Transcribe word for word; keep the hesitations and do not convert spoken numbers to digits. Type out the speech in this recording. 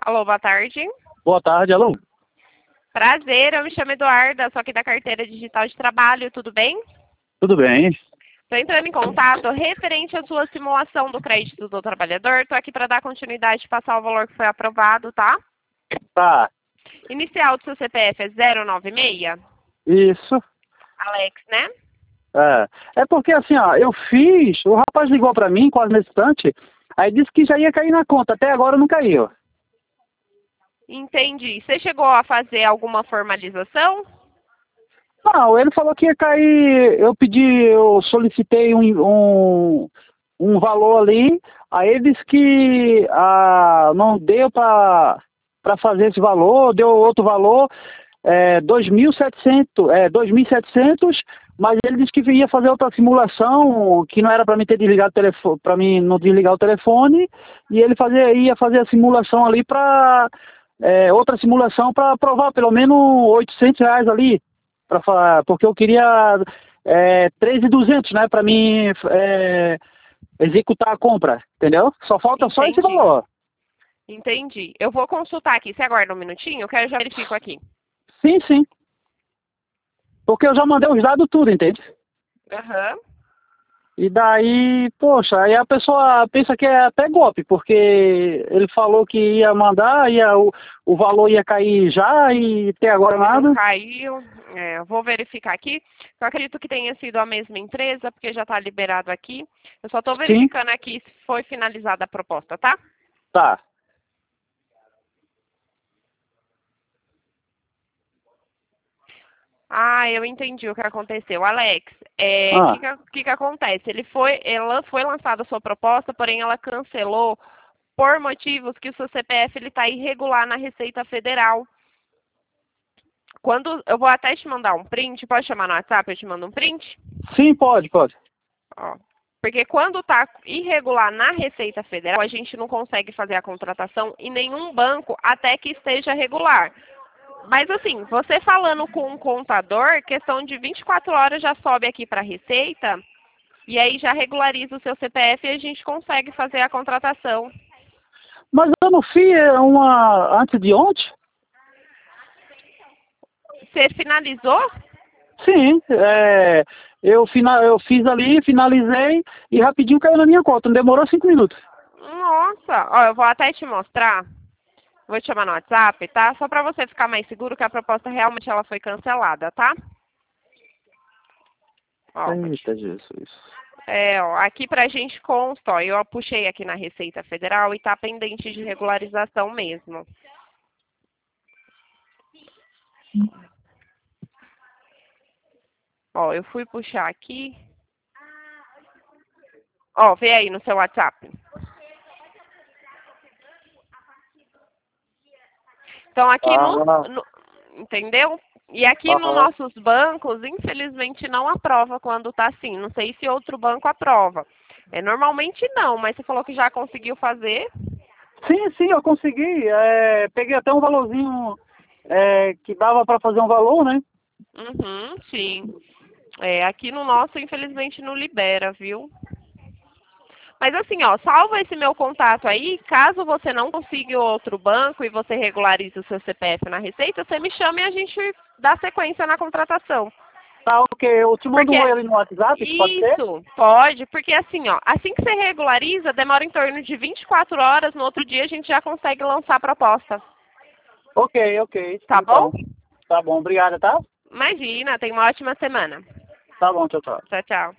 Alô, boa tarde. Boa tarde, alô? Prazer, eu me chamo Eduarda, sou aqui da carteira digital de trabalho, tudo bem? Tudo bem? Estou entrando em contato referente à sua simulação do crédito do trabalhador. Estou aqui para dar continuidade e passar o valor que foi aprovado, tá? Tá. Inicial do seu C P F é zero nove seis? Isso. Alex, né? É. É porque assim, ó, eu fiz, o rapaz ligou pra mim quase nesse instante, aí disse que já ia cair na conta, até agora não caiu. Entendi. Você chegou a fazer alguma formalização? Não, ele falou que ia cair, eu pedi, eu solicitei um, um, um valor ali, aí ele disse que ah, não deu pra, pra fazer esse valor, deu outro valor, é, dois mil e setecentos, é, dois mil e setecentos, mas ele disse que ia fazer outra simulação, que não era para mim ter desligado o telefone, para mim não desligar o telefone, e ele fazer, ia fazer a simulação ali para é, outra simulação para aprovar pelo menos oitocentos reais ali, pra, fa- porque eu queria é, treze mil e duzentos, né, para mim é, executar a compra, entendeu? Só falta só esse Entendi. valor. Entendi. Eu vou consultar aqui. Você aguarda um minutinho? Eu quero já verifico aqui. Sim, sim. Porque eu já mandei os dados tudo, entende? Aham. E daí, poxa, aí a pessoa pensa que é até golpe, porque ele falou que ia mandar, ia, o, o valor ia cair já e até agora Não nada. caiu. É, eu vou verificar aqui. Eu acredito que tenha sido a mesma empresa, porque já está liberado aqui. Eu só estou Sim, verificando aqui se foi finalizada a proposta, tá? tá. Ah, eu entendi o que aconteceu. Alex, é, o que, Ah, que, que que acontece? Ele foi, ela foi lançada a sua proposta, porém ela cancelou por motivos que o seu C P F está irregular na Receita Federal. Quando eu vou até te mandar um print, pode chamar no WhatsApp, eu te mando um print? sim, pode, pode. Ó, porque quando está irregular na Receita Federal, a gente não consegue fazer a contratação em nenhum banco até que esteja regular. Mas assim, você falando com um contador, questão de vinte e quatro horas já sobe aqui para a Receita e aí já regulariza o seu C P F e a gente consegue fazer a contratação. Mas eu não fiz uma antes de ontem? Você finalizou? Sim, é, eu, fina, eu fiz ali, finalizei e rapidinho caiu na minha conta, não demorou cinco minutos. Nossa, ó, eu vou até te mostrar. Vou te chamar no WhatsApp, tá? Só para você ficar mais seguro que a proposta realmente ela foi cancelada, tá? Ó, vou te- Eita, Jesus. é, ó, aqui pra gente consta, ó, eu puxei aqui na Receita Federal e tá pendente de regularização mesmo. Ó, eu fui puxar aqui. Ó, vê aí no seu WhatsApp. Então aqui no, Ah, no- entendeu? E aqui nos aham. nossos bancos, infelizmente não aprova quando tá assim. Não sei se outro banco aprova. É, normalmente não, mas você falou que já conseguiu fazer. Sim, sim, eu consegui. É, peguei até um valorzinho é, que dava para fazer um valor, né? Uhum, sim. É, aqui no nosso, infelizmente, não libera, viu? Mas assim, ó, salva esse meu contato aí. Caso você não consiga outro banco e você regularize o seu C P F na Receita, você me chama e a gente dá sequência na contratação. Tá, ok. Eu te mando Porque ele no WhatsApp, pode ser? isso, pode, porque assim, ó, assim que você regulariza, demora em torno de vinte e quatro horas, no outro dia a gente já consegue lançar a proposta. Ok, ok. Tá bom? Então, tá bom. Obrigado, tá? Imagina, tenha uma ótima semana. Tá bom, tchau, tchau. Tchau, tchau.